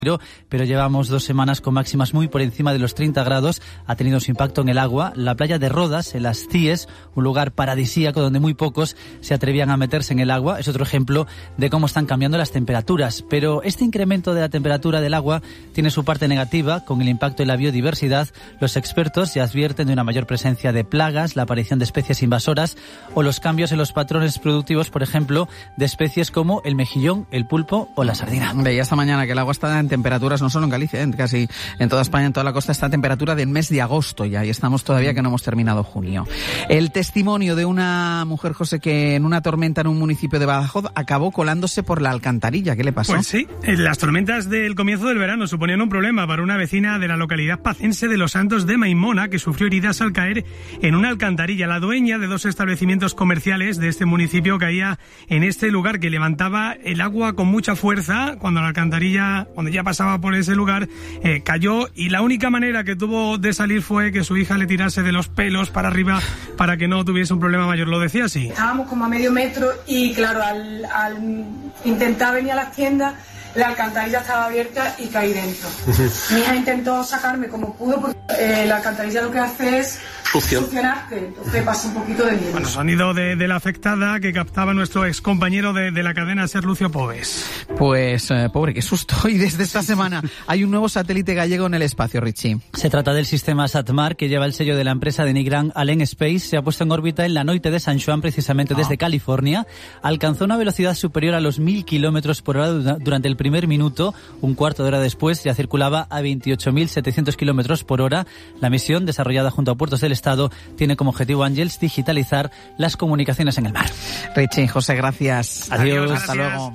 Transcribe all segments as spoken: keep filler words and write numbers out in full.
pero llevamos dos semanas con máximas muy por encima de los treinta grados. Ha tenido su impacto en el agua. La playa de Rodas, en las Cíes, un lugar paradisíaco donde muy pocos se atrevían a meterse en el agua, es otro ejemplo de cómo están cambiando las temperaturas. Pero este incremento de la temperatura del agua tiene su parte negativa. Con el impacto en la biodiversidad, los expertos ya advierten de una mayor presencia de plagas, la aparición de especies invasoras o los cambios en los patrones productivos, por ejemplo, de especies como el mejillón, el pulpo o la sardina. Veía esta mañana que el agua está en temperaturas, no solo en Galicia, ¿eh? Casi en toda España, en toda la costa, está a temperatura del mes de agosto ya, y estamos todavía que no hemos terminado junio. El testimonio de una mujer, José, que en una tormenta en un municipio de Badajoz acabó colándose por la alcantarilla. ¿Qué le pasó? Pues sí, las tormentas del comienzo del verano suponían un problema para una vecina de la localidad pacense de Los Santos de Maimona, que sufrió heridas al caer en una alcantarilla. La dueña de dos establecimientos comerciales de este municipio caía en este lugar, que levantaba el agua con mucha fuerza. Cuando la alcantarilla, cuando ya pasaba por ese lugar, eh, cayó, y la única manera que tuvo de salir fue que su hija le tirase de los pelos para arriba para que no tuviese un problema mayor. Lo decía así. Estábamos como a medio metro y claro, al, al intentar venir a las tiendas, la alcantarilla estaba abierta y caí dentro. Mi hija intentó sacarme como pudo, porque eh, la alcantarilla lo que hace es succionarte, entonces pasa un poquito de miedo. Bueno, sonido de, de la afectada que captaba nuestro ex compañero de, de la cadena SER, Lucio Pobes. Pues, eh, pobre, qué susto. Y desde esta semana hay un nuevo satélite gallego en el espacio, Richie. Se trata del sistema SatMar, que lleva el sello de la empresa de Nigran Allen Space. Se ha puesto en órbita en la noite de San Juan, precisamente desde ah. California. Alcanzó una velocidad superior a los mil kilómetros por hora durante el primer minuto. Un cuarto de hora después ya circulaba a veintiocho mil setecientos kilómetros por hora. La misión, desarrollada junto a Puertos del Estado, tiene como objetivo, Ángels, digitalizar las comunicaciones en el mar. Richie, José, gracias. Adiós. Adiós. Hasta luego.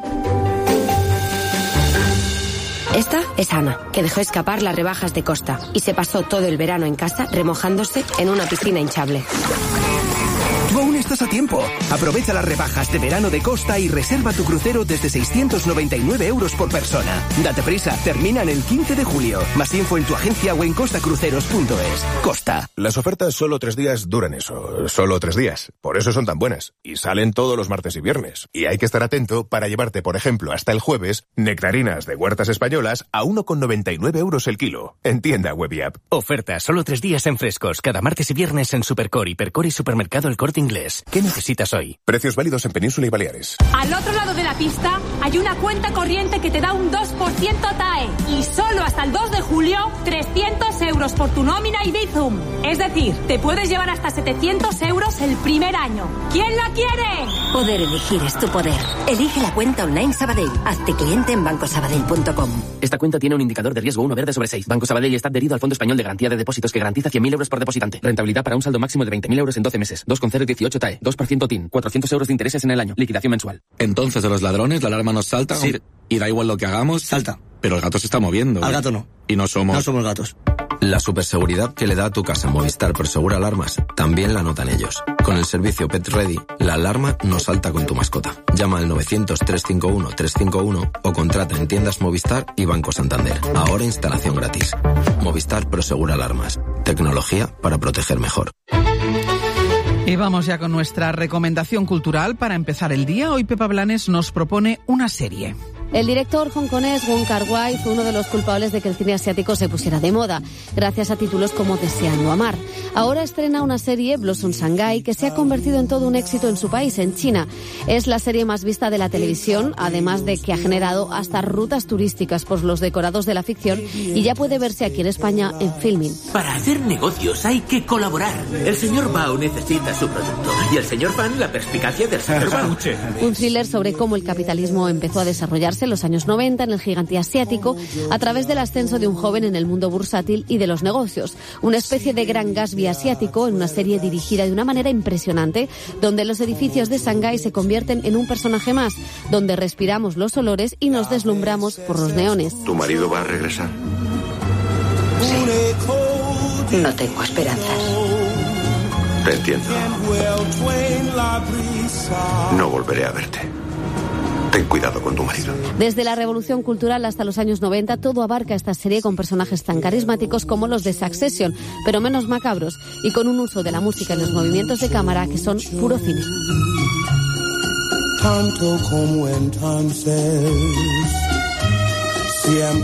Esta es Ana, que dejó escapar las rebajas de Costa y se pasó todo el verano en casa remojándose en una piscina hinchable. Tú aún estás a tiempo. Aprovecha las rebajas de verano de Costa y reserva tu crucero desde seiscientos noventa y nueve euros por persona. Date prisa, terminan el quince de julio. Más info en tu agencia o en costacruceros punto es. Costa. Las ofertas solo tres días duran eso. Solo tres días. Por eso son tan buenas. Y salen todos los martes y viernes. Y hay que estar atento para llevarte, por ejemplo, hasta el jueves, nectarinas de huertas españolas a uno con noventa y nueve euros el kilo. En tienda web y app. Ofertas solo tres días en Frescos. Cada martes y viernes en Supercore, Hipercore y Supermercado El Corte Inglés. ¿Qué necesitas hoy? Precios válidos en Península y Baleares. Al otro lado de la pista hay una cuenta corriente que te da un dos por ciento T A E. Y solo hasta el dos de julio, trescientos euros por tu nómina y Bizum. Es decir, te puedes llevar hasta setecientos euros el primer año. ¿Quién la quiere? Poder elegir es tu poder. Elige la cuenta online Sabadell. Hazte cliente en banco sabadell punto com. Esta cuenta tiene un indicador de riesgo uno verde sobre seis. Banco Sabadell está adherido al Fondo Español de Garantía de Depósitos, que garantiza cien mil euros por depositante. Rentabilidad para un saldo máximo de veinte mil euros en doce meses. dos coma cero dieciocho T A E. dos por ciento T I N. cuatrocientos euros de intereses en el año. Liquidación mensual. Entonces, de los ladrones, la alarma nos salta. Sí. Y da igual lo que hagamos. Salta. Pero el gato se está moviendo. Al gato no. Y no somos... No somos gatos. La superseguridad que le da a tu casa Movistar Prosegur Alarmas también la notan ellos. Con el servicio Pet Ready, la alarma no salta con tu mascota. Llama al novecientos, trescientos cincuenta y uno, trescientos cincuenta y uno o contrata en tiendas Movistar y Banco Santander. Ahora instalación gratis. Movistar Prosegur Alarmas. Tecnología para proteger mejor. Y vamos ya con nuestra recomendación cultural para empezar el día. Hoy Pepa Blanes nos propone una serie. El director hongkonés Wong Kar-wai fue uno de los culpables de que el cine asiático se pusiera de moda, gracias a títulos como Deseando amar. Ahora estrena una serie, Blossom Shanghai, que se ha convertido en todo un éxito en su país, en China. Es la serie más vista de la televisión, además de que ha generado hasta rutas turísticas por los decorados de la ficción, y ya puede verse aquí en España en Filmin. Para hacer negocios hay que colaborar. El señor Bao necesita su producto y el señor Fan la perspicacia del señor Bao. Un thriller sobre cómo el capitalismo empezó a desarrollarse en los años noventa en el gigante asiático a través del ascenso de un joven en el mundo bursátil y de los negocios. Una especie de Gran Gatsby asiático en una serie dirigida de una manera impresionante, donde los edificios de Shanghái se convierten en un personaje más, donde respiramos los olores y nos deslumbramos por los neones. ¿Tu marido va a regresar? Sí. No tengo esperanzas. Te entiendo. No volveré a verte. Ten cuidado con tu marido. Desde la Revolución Cultural hasta los años noventa, todo abarca esta serie con personajes tan carismáticos como los de Succession, pero menos macabros, y con un uso de la música y los movimientos de cámara que son puro cine. Tanto como en Tances, siempre.